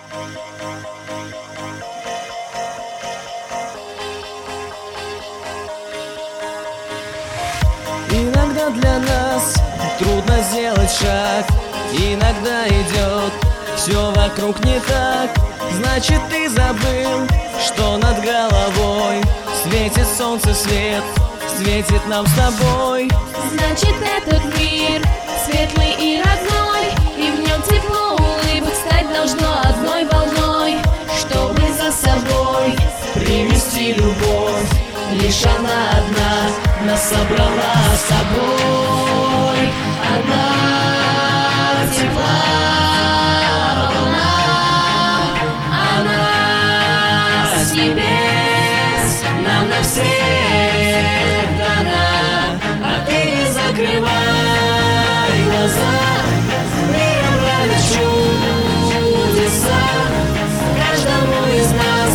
Иногда для нас трудно сделать шаг, иногда идет все вокруг не так. Значит, ты забыл, что над головой светит солнце, свет светит нам с тобой. Значит, этот мир светлый и родной, и в нем тепло улыбок стать должно одной волной, чтобы за собой Привести любовь, лишь она одна нас собрала с собой. Одна тепла волна, она с небес нам на всех дана. А ты не закрывай глаза, миром правят чудеса. Каждому из нас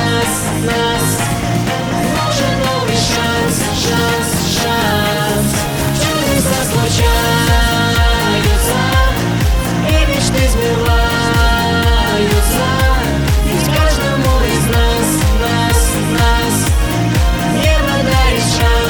нужен новый шанс. Чудеса случаются, и мечты сбываются. Ведь каждому из нас небо дарит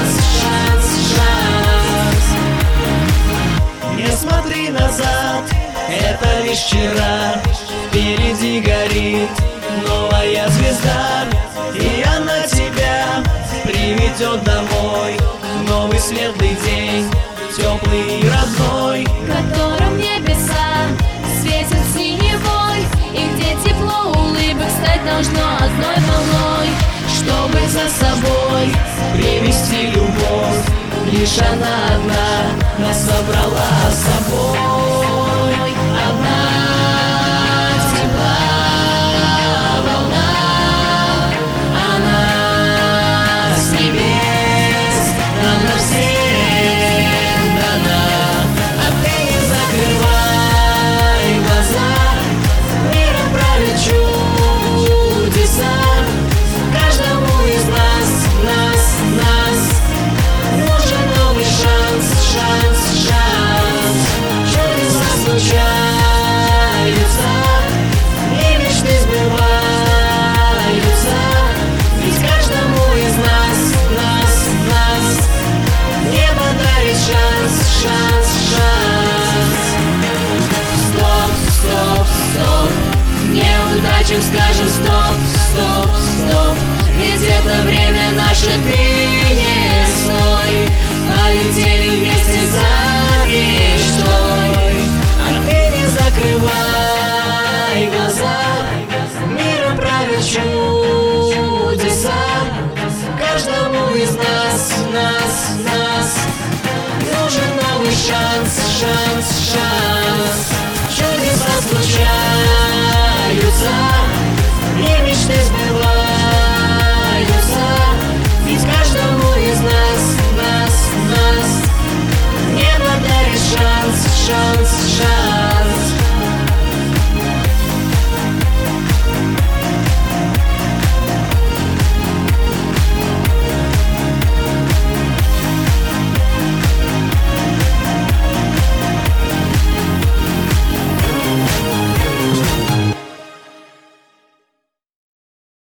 шанс. Не смотри назад, это лишь вчера. Впереди горит новая звезда, и она тебя приведет домой в новый светлый день, теплый и родной, в котором небеса светят синевой, и где тепло улыбок стать должно одной волной, чтобы за собой привести любовь. Лишь она одна нас собрала с собой. Одна тепла волна, она с небес нам на всех дана. А ты не закрывай глаза, миром правят чудеса. Каждому из нас нужен новый шанс. Чудеса случаются, и мечты сбываются. Ведь каждому из нас небо дарит шанс. Стоп, неудачам скажем стоп. Ведь это время наше, ты не стой. Полетели вместе за мечтой. А ты не закрывай глаза, миром правят чудеса. Каждому из нас нужен новый шанс.